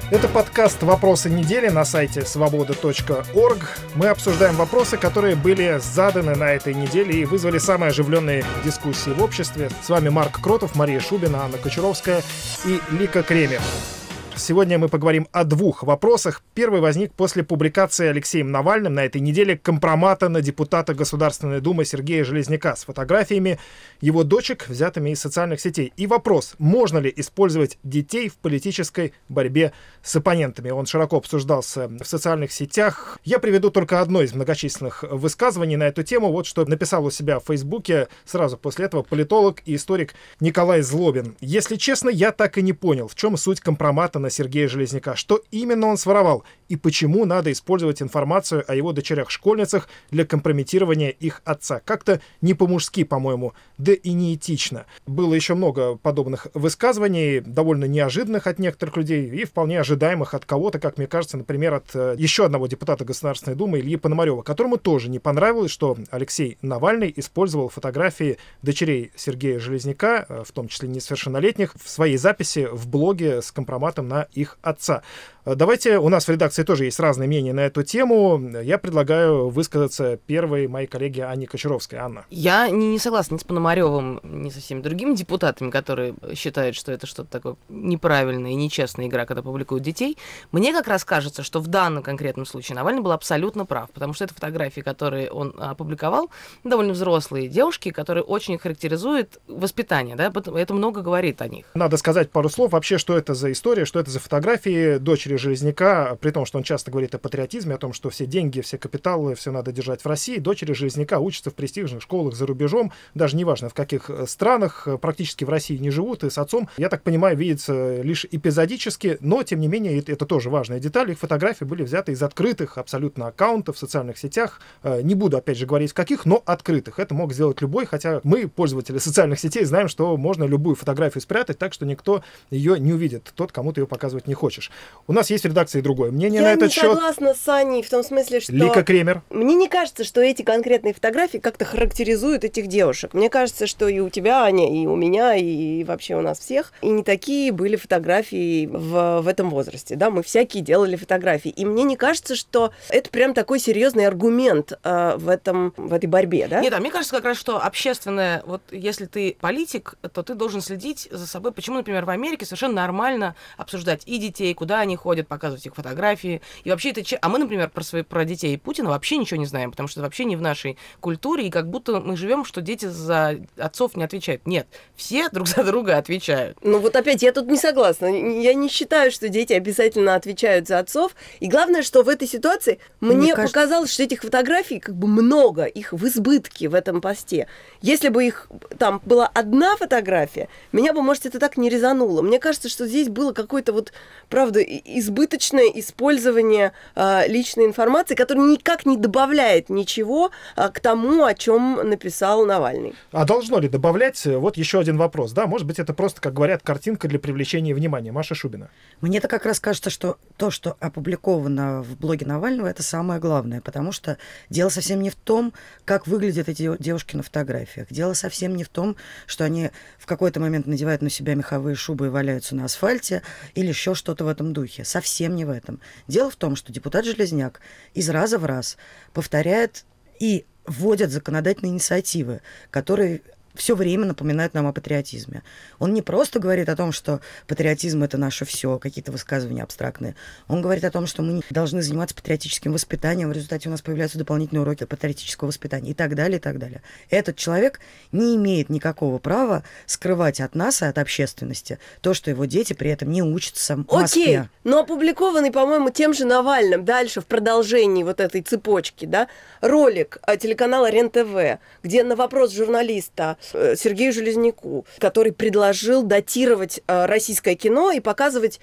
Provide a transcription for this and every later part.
Это подкаст «Вопросы недели» на сайте свобода.орг. Мы обсуждаем вопросы, которые были заданы на этой неделе и вызвали самые оживленные дискуссии в обществе. С вами Марк Кротов, Мария Шубина, Анна Кочаровская и Лика Кремер. Сегодня мы поговорим о двух вопросах. Первый возник после публикации Алексеем Навальным на этой неделе компромата на депутата Государственной Думы Сергея Железняка с фотографиями его дочек, взятыми из социальных сетей. И вопрос, можно ли использовать детей в политической борьбе с оппонентами. Он широко обсуждался в социальных сетях. Я приведу только одно из многочисленных высказываний на эту тему. Вот что написал у себя в Фейсбуке сразу после этого политолог и историк Николай Злобин. «Если честно, я так и не понял, в чем суть компромата на Сергея Железняка. Что именно он своровал и почему надо использовать информацию о его дочерях-школьницах для компрометирования их отца. Как-то не по-мужски, по-моему, да и неэтично». Было еще много подобных высказываний, довольно неожиданных от некоторых людей и вполне ожидаемых от кого-то, как мне кажется, например, от еще одного депутата Государственной Думы Ильи Пономарева, которому тоже не понравилось, что Алексей Навальный использовал фотографии дочерей Сергея Железняка, в том числе несовершеннолетних, в своей записи в блоге с компроматом на их отца. Давайте, у нас в редакции тоже есть разные мнения на эту тему. Я предлагаю высказаться первой моей коллеге Анне Кочаровской. Анна. Я не согласна ни с Пономаревым, ни со всеми другими депутатами, которые считают, что это что-то такое неправильное и нечестная игра, когда публикуют детей. Мне как раз кажется, что в данном конкретном случае Навальный был абсолютно прав, потому что это фотографии, которые он опубликовал, довольно взрослые девушки, которые очень характеризуют воспитание, да, это много говорит о них. Надо сказать пару слов вообще, что это за история, что это за фотографии дочери Железняка, при том, что он часто говорит о патриотизме, о том, что все деньги, все капиталы, все надо держать в России. Дочери Железняка учатся в престижных школах за рубежом, даже неважно в каких странах, практически в России не живут, и с отцом, я так понимаю, видится лишь эпизодически, но, тем не менее, это тоже важная деталь. Их фотографии были взяты из открытых абсолютно аккаунтов в социальных сетях. Не буду, опять же, говорить в каких, но открытых. Это мог сделать любой, хотя мы, пользователи социальных сетей, знаем, что можно любую фотографию спрятать так, что никто ее не увидит, тот, кому ты ее показывать не хочешь. У нас есть в редакции другое мнение на этот счет. Я не согласна с Аней в том смысле, что... Лика Кремер. Мне не кажется, что эти конкретные фотографии как-то характеризуют этих девушек. Мне кажется, что и у тебя, Аня, и у меня, и вообще у нас всех, и не такие были фотографии в этом возрасте. Да, мы всякие делали фотографии. И мне не кажется, что это прям такой серьезный аргумент в этой борьбе, да? Нет, мне кажется как раз, что общественное, вот если ты политик, то ты должен следить за собой. Почему, например, в Америке совершенно нормально обсуждать и детей, куда они ходят, показывать их фотографии. И вообще это... А мы, например, про детей Путина вообще ничего не знаем, потому что это вообще не в нашей культуре, и как будто мы живем, что дети за отцов не отвечают. Нет, все друг за друга отвечают. Ну вот опять, я тут не согласна. Я не считаю, что дети обязательно отвечают за отцов. И главное, что в этой ситуации мне показалось, что этих фотографий как бы много, их в избытке в этом посте. Если бы их там была одна фотография, меня бы, может, это так не резануло. Мне кажется, что здесь было какое-то вот, правда, избыточное использование личной информации, которая никак не добавляет ничего к тому, о чем написал Навальный. А должно ли добавлять? Вот еще один вопрос. Да, может быть, это просто, как говорят, картинка для привлечения внимания. Маша Шубина. Мне-то как раз кажется, что то, что опубликовано в блоге Навального, это самое главное, потому что дело совсем не в том, как выглядят эти девушки на фотографиях. Дело совсем не в том, что они в какой-то момент надевают на себя меховые шубы и валяются на асфальте или еще что-то в этом духе. Совсем не в этом. Дело в том, что депутат Железняк из раза в раз повторяет и вводит законодательные инициативы, которые все время напоминают нам о патриотизме. Он не просто говорит о том, что патриотизм — это наше все, какие-то высказывания абстрактные. Он говорит о том, что мы должны заниматься патриотическим воспитанием, в результате у нас появляются дополнительные уроки патриотического воспитания и так далее, и так далее. Этот человек не имеет никакого права скрывать от нас и от общественности то, что его дети при этом не учатся в Москве. Окей, но опубликованный, по-моему, тем же Навальным дальше в продолжении вот этой цепочки, да, ролик телеканала РЕН-ТВ, где на вопрос журналиста Сергею Железняку, который предложил датировать российское кино и показывать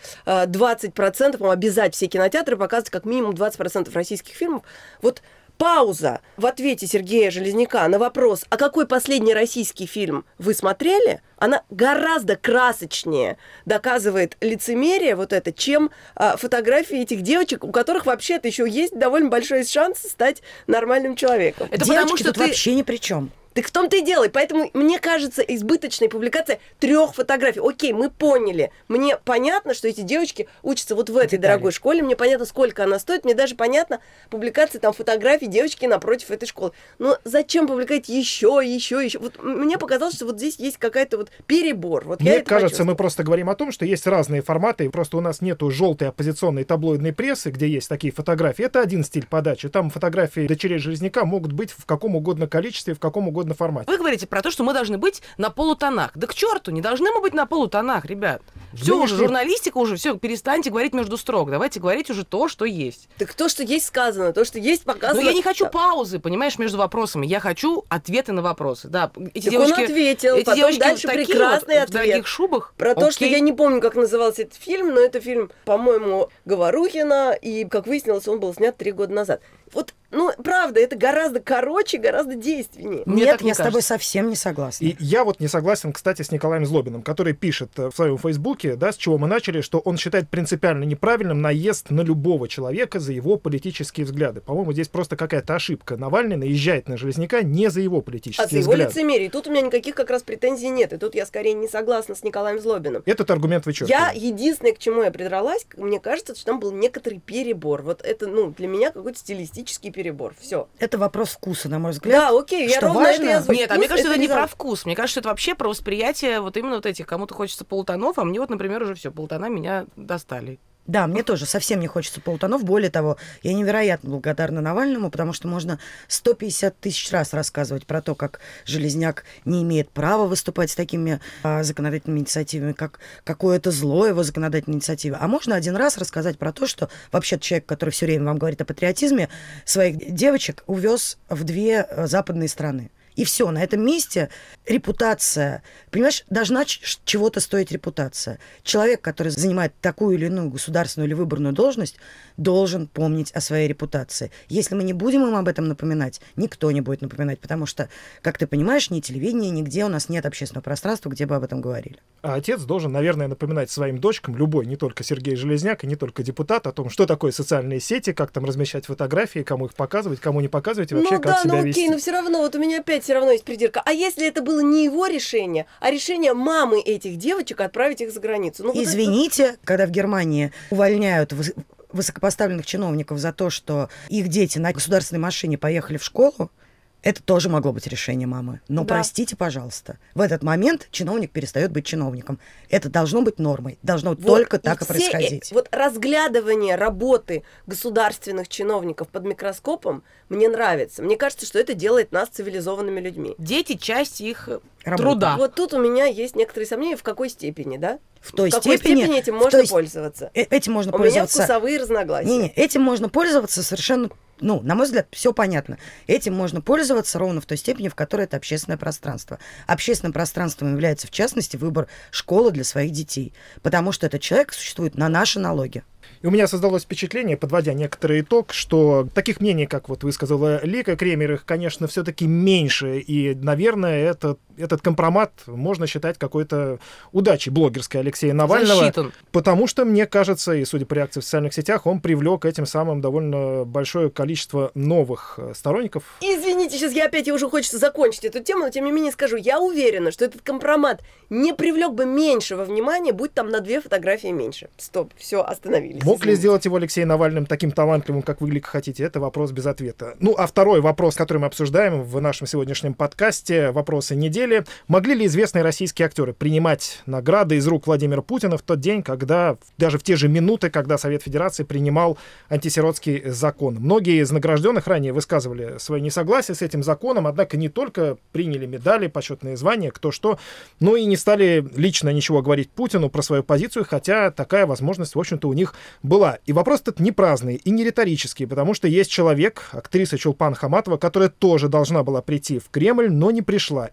20%, обязать все кинотеатры показывать как минимум 20% российских фильмов. Вот пауза в ответе Сергея Железняка на вопрос, а какой последний российский фильм вы смотрели, она гораздо красочнее доказывает лицемерие вот это, чем фотографии этих девочек, у которых вообще-то еще есть довольно большой шанс стать нормальным человеком. Это девочки потому, что тут вообще ни при чем. Так в том-то и дело. И поэтому, мне кажется, избыточная публикация 3 фотографий. Окей, мы поняли. Мне понятно, что эти девочки учатся вот в этой дорогой школе. Мне понятно, сколько она стоит. Мне даже понятно публикация там фотографий девочки напротив этой школы. Но зачем публиковать еще? Вот мне показалось, что вот здесь есть какая-то вот перебор. Вот мне кажется, мы просто говорим о том, что есть разные форматы. Просто у нас нету желтой оппозиционной таблоидной прессы, где есть такие фотографии. Это один стиль подачи. Там фотографии дочерей Железняка могут быть в каком угодно количестве, в каком угодно формате. Вы говорите про то, что мы должны быть на полутонах. Да к черту, не должны мы быть на полутонах, ребят. Все уже, журналистика уже, все, перестаньте говорить между строк. Давайте говорить уже то, что есть. Так то, что есть сказано, то, что есть показано. Но я не хочу паузы, понимаешь, между вопросами. Я хочу ответы на вопросы. Да, эти так девушки, он ответил, эти потом девушки дальше прекрасный ответ. В дорогих шубах. Про то, что я не помню, как назывался этот фильм, но это фильм, по-моему, Говорухина, и, как выяснилось, он был снят 3 года назад. Вот, ну, правда, это гораздо короче, гораздо действеннее. Нет, я с тобой совсем не согласна. И я вот не согласен, кстати, с Николаем Злобиным, который пишет в своем фейсбуке, да, с чего мы начали, что он считает принципиально неправильным наезд на любого человека за его политические взгляды. По-моему, здесь просто какая-то ошибка. Навальный наезжает на Железняка не за его политические взгляды. А за его лицемерие. Тут у меня никаких как раз претензий нет. И тут я скорее не согласна с Николаем Злобиным. Этот аргумент вычеркиваю. Я единственное, к чему я придралась, мне кажется, что там был некоторый перебор. Вот это, ну, для меня какой-то стилистический перебор. Все. Это вопрос вкуса, на мой взгляд. Да, окей, я ровно это я Нет, а мне кажется, это не про вкус. Мне кажется, это вообще про восприятие вот именно вот этих. Кому-то хочется полутонов, а мне вот, например, уже все, полутона меня достали. Да, мне тоже совсем не хочется полутонов. Более того, я невероятно благодарна Навальному, потому что можно 150 тысяч раз рассказывать про то, как Железняк не имеет права выступать с такими законодательными инициативами, как какое-то зло его законодательной инициативы. А можно один раз рассказать про то, что вообще человек, который все время вам говорит о патриотизме, своих девочек увез в 2 западные страны. И все, на этом месте репутация, понимаешь, должна чего-то стоить репутация. Человек, который занимает такую или иную государственную или выборную должность, должен помнить о своей репутации. Если мы не будем им об этом напоминать, никто не будет напоминать, потому что, как ты понимаешь, ни телевидения, нигде у нас нет общественного пространства, где бы об этом говорили. А отец должен, наверное, напоминать своим дочкам, любой, не только Сергей Железняк и не только депутат, о том, что такое социальные сети, как там размещать фотографии, кому их показывать, кому не показывать, и вообще как себя вести. Ну но все равно, вот у меня опять все равно есть придирка. А если это было не его решение, а решение мамы этих девочек отправить их за границу? Ну, извините, вот когда в Германии увольняют высокопоставленных чиновников за то, что их дети на государственной машине поехали в школу, это тоже могло быть решение мамы. Но простите, пожалуйста, в этот момент чиновник перестает быть чиновником. Это должно быть нормой. Должно вот, только так и происходить. Вот разглядывание работы государственных чиновников под микроскопом мне нравится. Мне кажется, что это делает нас цивилизованными людьми. Дети — часть их труда. Вот тут у меня есть некоторые сомнения, в какой степени, да? В той какой степени этим можно пользоваться? Этим можно пользоваться. У меня вкусовые разногласия. Этим можно пользоваться совершенно, на мой взгляд, все понятно. Этим можно пользоваться ровно в той степени, в которой это общественное пространство. Общественным пространством является, в частности, выбор школы для своих детей. Потому что этот человек существует на наши налоги. И у меня создалось впечатление, подводя некоторый итог, что таких мнений, как вот высказала Лика Кремер, их, конечно, все-таки меньше. И, наверное, этот компромат можно считать какой-то удачей блогерской Алексея Навального. Засчитан. Потому что, мне кажется, и судя по реакции в социальных сетях, он привлек этим самым довольно большое количество новых сторонников. Извините, сейчас опять уже хочется закончить эту тему, но тем не менее скажу, я уверена, что этот компромат не привлек бы меньшего внимания, будь там на 2 фотографии меньше. Стоп, все, остановились. Мог ли сделать его Алексей Навальным таким талантливым, как вы, Лика, хотите? Это вопрос без ответа. Ну, а второй вопрос, который мы обсуждаем в нашем сегодняшнем подкасте, вопросы недели. Могли ли известные российские актеры принимать награды из рук Владимира Путина в тот день, когда, даже в те же минуты, когда Совет Федерации принимал антисиротский закон? Многие из награжденных ранее высказывали свое несогласие с этим законом, однако не только приняли медали, почетные звания, кто что, но и не стали лично ничего говорить Путину про свою позицию, хотя такая возможность, в общем-то, у них была. И вопрос этот не праздный и не риторический, потому что есть человек, актриса Чулпан Хаматова, которая тоже должна была прийти в Кремль, но не пришла. И ее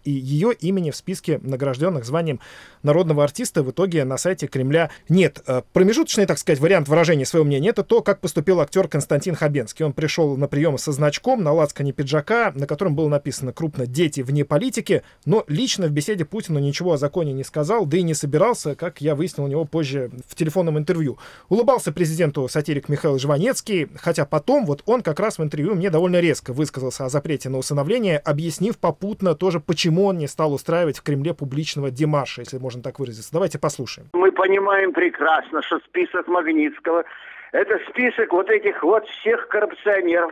ее имени в списке награжденных званием народного артиста в итоге на сайте Кремля нет. Промежуточный, так сказать, вариант выражения своего мнения — это то, как поступил актер Константин Хабенский. Он пришел на прием со значком на лацкане пиджака, на котором было написано крупно «Дети вне политики», но лично в беседе Путину ничего о законе не сказал, да и не собирался, как я выяснил у него позже в телефонном интервью. Улыбался президенту сатирик Михаил Жванецкий, хотя потом вот он как раз в интервью мне довольно резко высказался о запрете на усыновление, объяснив попутно тоже, почему он не стал устраивать в Кремле публичного демарша, если можно так выразиться. Давайте послушаем. Мы понимаем прекрасно, что список Магнитского — это список вот этих вот всех коррупционеров,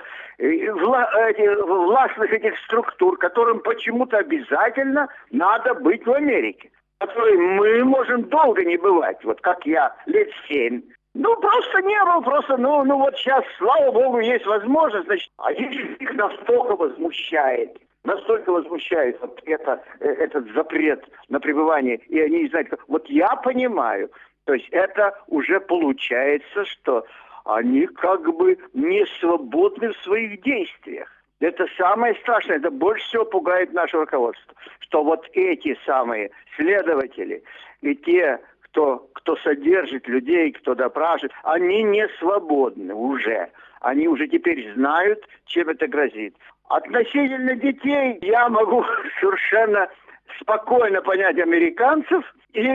властных этих структур, которым почему-то обязательно надо быть в Америке, которые мы можем долго не бывать, вот как я, лет 7. Просто не был, вот сейчас, слава богу, есть возможность, значит, их настолько возмущает вот этот запрет на пребывание, и они не знают, как. Вот я понимаю, то есть это уже получается, что они как бы не свободны в своих действиях. Это самое страшное, это больше всего пугает наше руководство, что вот эти самые следователи и те, кто содержит людей, кто допрашивает, они не свободны уже. Они уже теперь знают, чем это грозит. Относительно детей я могу совершенно спокойно понять американцев.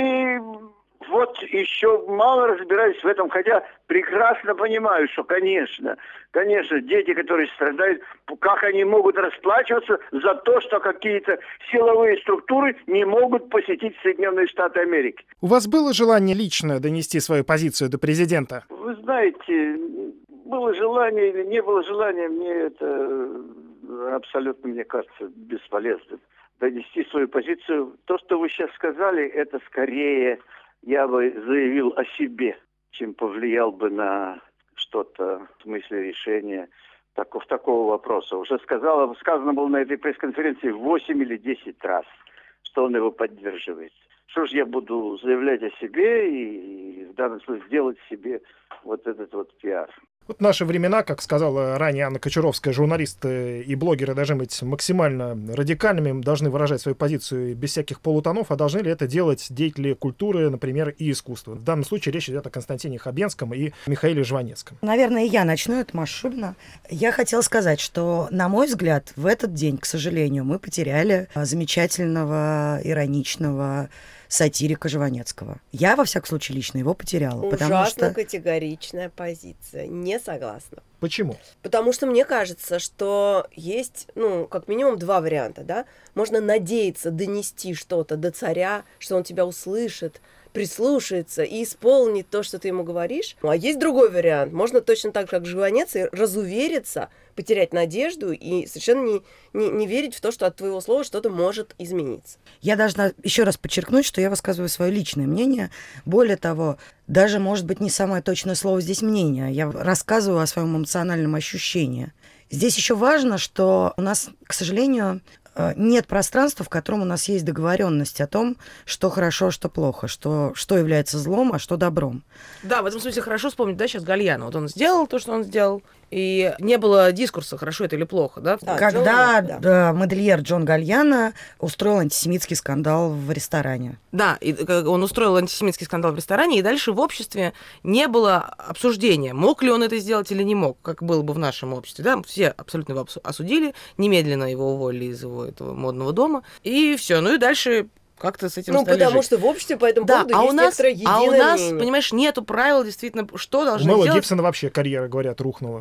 И вот еще мало разбираюсь в этом, хотя прекрасно понимаю, что, конечно, дети, которые страдают, как они могут расплачиваться за то, что какие-то силовые структуры не могут посетить Соединенные Штаты Америки. У вас было желание лично донести свою позицию до президента? Вы знаете, было желание или не было желания, мне это абсолютно, мне кажется, бесполезно. Донести свою позицию. То, что вы сейчас сказали, это скорее я бы заявил о себе, чем повлиял бы на что-то в смысле решения такого вопроса. Уже сказано было на этой пресс-конференции 8 или 10 раз, что он его поддерживает. Что ж я буду заявлять о себе и в данном случае сделать себе вот этот вот пиар. Вот в наши времена, как сказала ранее Анна Кочаровская, журналисты и блогеры должны быть максимально радикальными, должны выражать свою позицию без всяких полутонов, а должны ли это делать деятели культуры, например, и искусства? В данном случае речь идет о Константине Хабенском и Михаиле Жванецком. Наверное, я начну, это масштабно. Я хотела сказать, что, на мой взгляд, в этот день, к сожалению, мы потеряли замечательного, ироничного сатирика Жванецкого. Я, во всяком случае, лично его потеряла. Ужасно категоричная позиция. Не согласна. Почему? Потому что мне кажется, что есть, как минимум 2 варианта, да? Можно надеяться донести что-то до царя, что он тебя услышит, прислушается и исполнит то, что ты ему говоришь. А есть другой вариант. Можно точно так же, как Жванец, и разувериться, потерять надежду и совершенно не верить в то, что от твоего слова что-то может измениться. Я должна еще раз подчеркнуть, что я высказываю свое личное мнение. Более того, даже, может быть, не самое точное слово здесь мнение. Я рассказываю о своем эмоциональном ощущении. Здесь еще важно, что у нас, к сожалению, нет пространства, в котором у нас есть договоренность о том, что хорошо, а что плохо, что является злом, а что добром. Да, в этом смысле хорошо вспомнить, да, сейчас Гальяно. Вот он сделал то, что он сделал, и не было дискурса, хорошо это или плохо, да? Когда модельер Джон Гальяно устроил антисемитский скандал в ресторане. Да, и он устроил антисемитский скандал в ресторане, и дальше в обществе не было обсуждения, мог ли он это сделать или не мог, как было бы в нашем обществе. Да? Все абсолютно его осудили, немедленно его уволили из его этого модного дома, и все. И дальше как-то с этим стали потому жить. что в обществе по этому поводу есть некоторое единое мнение. А у нас, понимаешь, нету правил, действительно, что должны делать. У Мэла Гибсона вообще карьера, говорят, рухнула.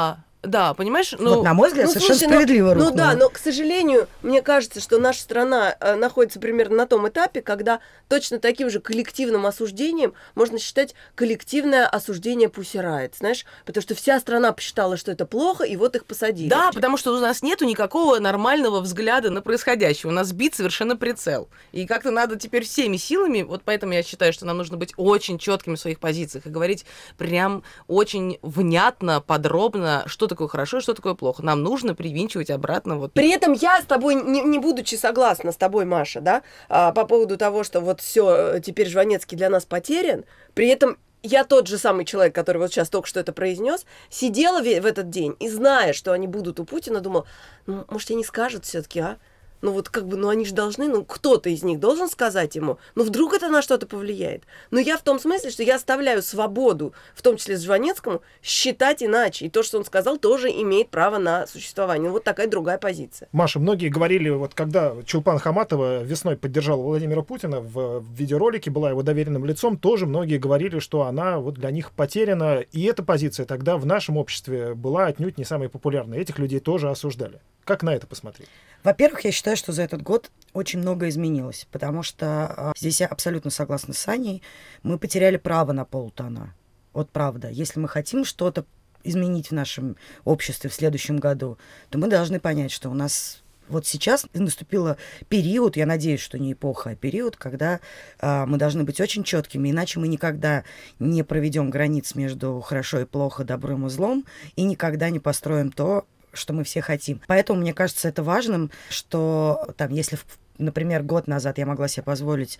Да, понимаешь? Вот, на мой взгляд, совершенно справедливо рухнула. Да, но, к сожалению, мне кажется, что наша страна находится примерно на том этапе, когда точно таким же коллективным осуждением можно считать коллективное осуждение Pussy Riot, знаешь? Потому что вся страна посчитала, что это плохо, и вот их посадили. Да, потому что у нас нету никакого нормального взгляда на происходящее. У нас сбит совершенно прицел. И как-то надо теперь всеми силами, вот поэтому я считаю, что нам нужно быть очень четкими в своих позициях и говорить прям очень внятно, подробно, что такое хорошо и что такое плохо. Нам нужно привинчивать обратно вот. При этом я с тобой, не будучи согласна с тобой, Маша, да, по поводу того, что вот все теперь Жванецкий для нас потерян, при этом я тот же самый человек, который вот сейчас только что это произнес, сидела в этот день и, зная, что они будут у Путина, думала, может, они скажут все-таки, а? ну вот как бы, ну они же должны, ну кто-то из них должен сказать ему, ну вдруг это на что-то повлияет. Но я в том смысле, что я оставляю свободу, в том числе Жванецкому, считать иначе. И то, что он сказал, тоже имеет право на существование. Вот такая другая позиция. Маша, многие говорили, вот когда Чулпан Хаматова весной поддержала Владимира Путина в видеоролике, была его доверенным лицом, тоже многие говорили, что она вот для них потеряна. И эта позиция тогда в нашем обществе была отнюдь не самой популярной. Этих людей тоже осуждали. Как на это посмотреть? Во-первых, я считаю, что за этот год очень многое изменилось, потому что здесь я абсолютно согласна с Аней. Мы потеряли право на полутона. Вот правда. Если мы хотим что-то изменить в нашем обществе в следующем году, то мы должны понять, что у нас вот сейчас наступил период, я надеюсь, что не эпоха, а период, когда мы должны быть очень четкими, иначе мы никогда не проведем границ между хорошо и плохо, добром и злом, и никогда не построим то, что мы все хотим. Поэтому мне кажется это важным, что там, если например, год назад я могла себе позволить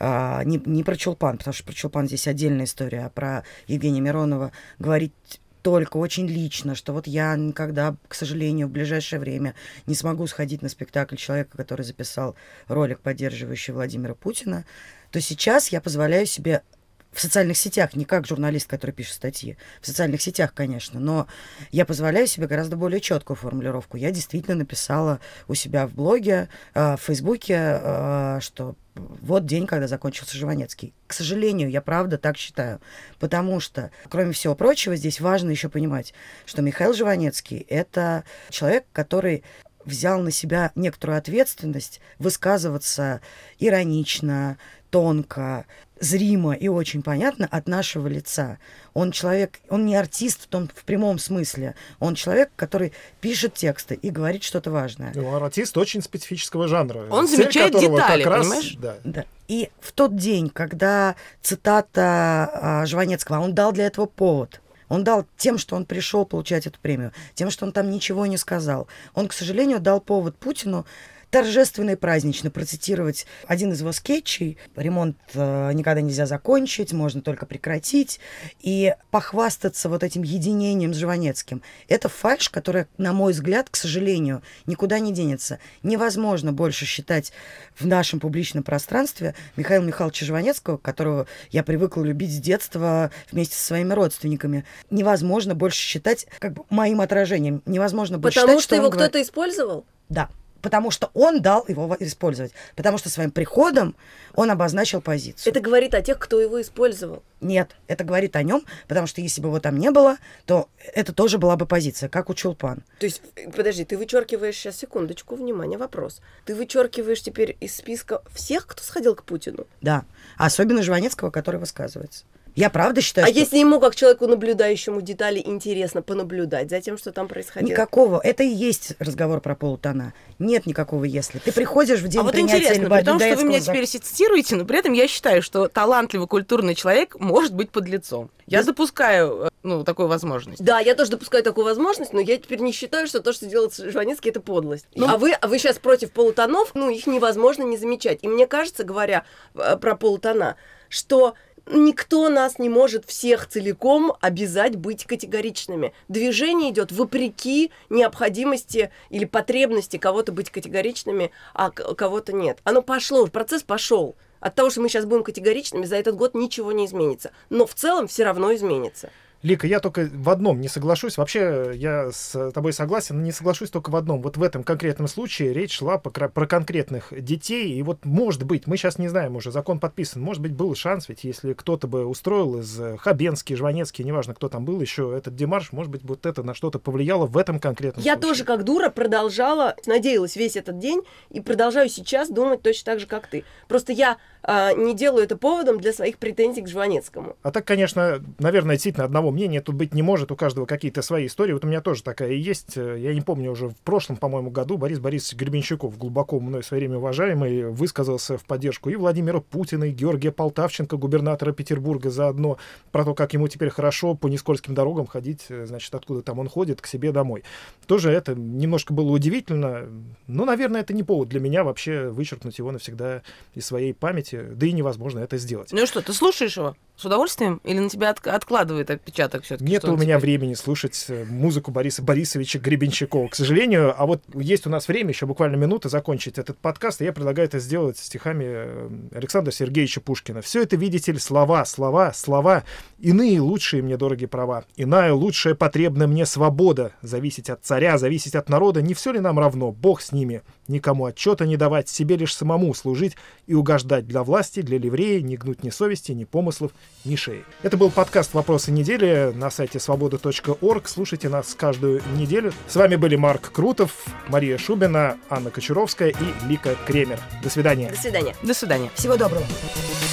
не про Чулпан, потому что про Чулпан здесь отдельная история, а про Евгения Миронова говорить только очень лично, что вот я никогда, к сожалению, в ближайшее время не смогу сходить на спектакль человека, который записал ролик, поддерживающий Владимира Путина, то сейчас я позволяю себе в социальных сетях, не как журналист, который пишет статьи, в социальных сетях, конечно, но я позволяю себе гораздо более четкую формулировку. Я действительно написала у себя в блоге, в Фейсбуке, что вот день, когда закончился Жванецкий. К сожалению, я правда так считаю, потому что, кроме всего прочего, здесь важно еще понимать, что Михаил Жванецкий — это человек, который взял на себя некоторую ответственность высказываться иронично, тонко, зримо и очень понятно от нашего лица. Он человек, он не артист в прямом смысле. Он человек, который пишет тексты и говорит что-то важное. Он артист очень специфического жанра. Он замечает детали, как раз, понимаешь? Да. И в тот день, когда цитата Жванецкого, он дал для этого повод. Он дал тем, что он пришел получать эту премию, тем, что он там ничего не сказал. Он, к сожалению, дал повод Путину торжественно и празднично процитировать один из его скетчей. Ремонт никогда нельзя закончить, можно только прекратить. И похвастаться вот этим единением с Жванецким. Это фальшь, которая, на мой взгляд, к сожалению, никуда не денется. Невозможно больше считать в нашем публичном пространстве Михаила Михайловича Жванецкого, которого я привыкла любить с детства вместе со своими родственниками. Невозможно больше считать как бы моим отражением. Невозможно больше Потому считать, что его кто-то использовал? Да. Потому что он дал его использовать. Потому что своим приходом он обозначил позицию. Это говорит о тех, кто его использовал. Нет, это говорит о нем, потому что если бы его там не было, то это тоже была бы позиция, как у Чулпан. То есть, подожди, ты вычеркиваешь, сейчас, секундочку, внимание, вопрос. Ты вычеркиваешь теперь из списка всех, кто сходил к Путину? Да, особенно Жванецкого, который высказывается. Я правда считаю, А что... если ему, как человеку, наблюдающему детали, интересно понаблюдать за тем, что там происходило? Никакого. Это и есть разговор про полутона. Нет никакого «если». Ты приходишь в день А вот принятия интересно, при том, что вы Людоедского меня теперь цитируете, но при этом я считаю, что талантливый культурный человек может быть подлецом. Я допускаю, такую возможность. Да, я тоже допускаю такую возможность, но я теперь не считаю, что то, что делает Жванецкий, это подлость. А вы сейчас против полутонов, их невозможно не замечать. И мне кажется, говоря про полутона, что никто нас не может всех целиком обязать быть категоричными. Движение идет вопреки необходимости или потребности кого-то быть категоричными, а кого-то нет. Оно пошло, процесс пошел. От того, что мы сейчас будем категоричными, за этот год ничего не изменится. Но в целом все равно изменится. Лика, я только в одном не соглашусь. Вообще, я с тобой согласен, но не соглашусь только в одном. Вот в этом конкретном случае речь шла про конкретных детей. И вот, может быть, мы сейчас не знаем уже, закон подписан, может быть, был шанс, ведь если кто-то бы устроил из Хабенский, Жванецкий, неважно, кто там был еще, этот демарш, может быть, вот это на что-то повлияло в этом конкретном случае. Я тоже, как дура, продолжала, надеялась весь этот день и продолжаю сейчас думать точно так же, как ты. Просто я не делаю это поводом для своих претензий к Жванецкому. А так, конечно, наверное, действительно одного мнения тут быть не может, у каждого какие-то свои истории. Вот у меня тоже такая и есть. Я не помню, уже в прошлом, по-моему, году Борис Борисович Гребенщиков, глубоко мной в свое время уважаемый, высказался в поддержку и Владимира Путина, и Георгия Полтавченко, губернатора Петербурга, заодно про то, как ему теперь хорошо по нескользким дорогам ходить, значит, откуда там он ходит, к себе домой. Тоже это немножко было удивительно, но, наверное, это не повод для меня вообще вычеркнуть его навсегда из своей памяти, да и невозможно это сделать. Ну и что, ты слушаешь его? С удовольствием? Или на тебя откладывает отпечаток все-таки? Нет у меня времени слушать музыку Бориса Борисовича Гребенщикова, к сожалению. А вот есть у нас время, еще буквально минуты, закончить этот подкаст, и я предлагаю это сделать стихами Александра Сергеевича Пушкина. Все это, видите ли, слова, иные лучшие мне дороги права, иная лучшая потребна мне свобода, зависеть от царя, зависеть от народа, не все ли нам равно, Бог с ними, никому отчета не давать, себе лишь самому служить и угождать для власти, для ливреи, не гнуть ни совести, ни помыслов, ни шеи. Это был подкаст «Вопросы недели» на сайте свобода.орг. Слушайте нас каждую неделю. С вами были Марк Крутов, Мария Шубина, Анна Кочаровская и Лика Кремер. До свидания. До свидания. До свидания. Всего доброго.